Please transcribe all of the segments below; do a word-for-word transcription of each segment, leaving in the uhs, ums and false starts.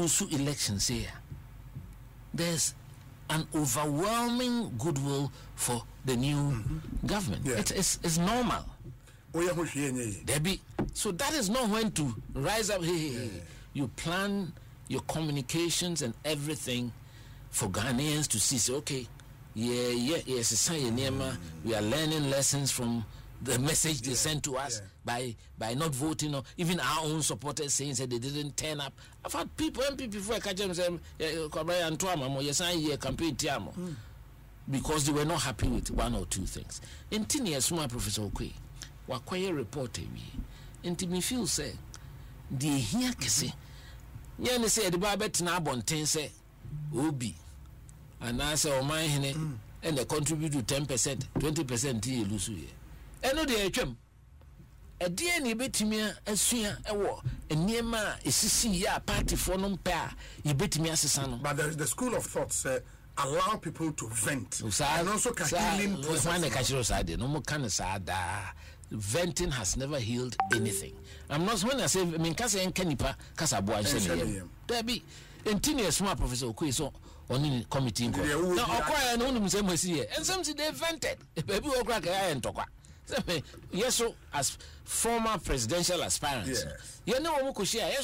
lose elections here, there's an overwhelming goodwill for the new mm-hmm. government. Yeah. It, it's, it's normal. Debbie, so that is not when to rise up. Hey, hey, hey. You plan your communications and everything for Ghanaians to see. Say, okay, yeah, yeah, yes, mm. we are learning lessons from the message they yeah, sent to us yeah. by by not voting, or even our own supporters saying that they didn't turn up. I've had people, M P before I catch them say, campaign mm. because they were not happy with one or two things. In ten years, my Professor Okwe, Wakwaye reporter, and me feel say, the here kese, yeah, say the Babet Nabon say, Obi, and I say, oh my, and they contribute to ten percent, twenty percent to Lusu. Eno de atwam ede ne betimi asua ewo eniema esisi ya party for no mpa a yebetimi asesa no. But there is the school of thought say allow people to vent and also healing process. When the kachiro side no mo kan sada venting has never healed anything. I'm not when I say I mean kasa en kanipa kasa bo anhye there be entini small Professor Okwe so on the committee nko na okwa na unum say masi here and some say they vented baby okra ka ya ntokwa. Yes, so as former presidential aspirants, yes. You know, yes,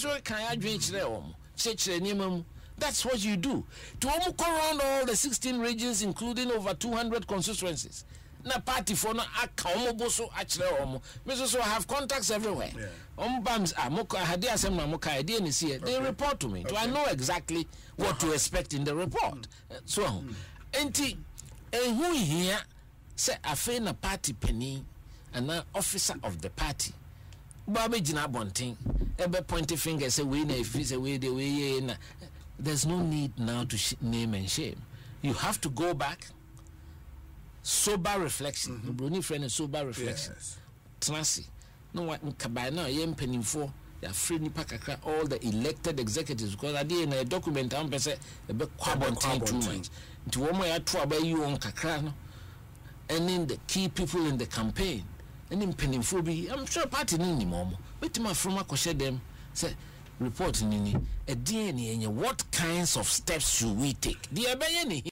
that's what you do. To almost around all the sixteen regions, including over two hundred constituencies. Na party for no akamoboso actually omo. So I have contacts everywhere. Um bams amoka hadi asem na moka idea ni see. They report to me. Do I know exactly what to expect in the report? So, enti ehu here say afe na party penny and an officer of the party Baba Jina Bonting ebe pointing finger say we na if say we the way na. There's no need now to sh- name and shame. You have to go back, sober reflection. Mm-hmm. Bruni friend is sober reflection. Yes. Trasi no what kabay now yem penifo ya free nipa kakra all the elected executives because I did in a document am pe say ebe kwabontin too much nti wo mo ya to aba yi on kakra no. And then the key people in the campaign, and in Pennyphobia, I'm sure party nini momo. But my from a them say report nini a D N A. What kinds of steps should we take? The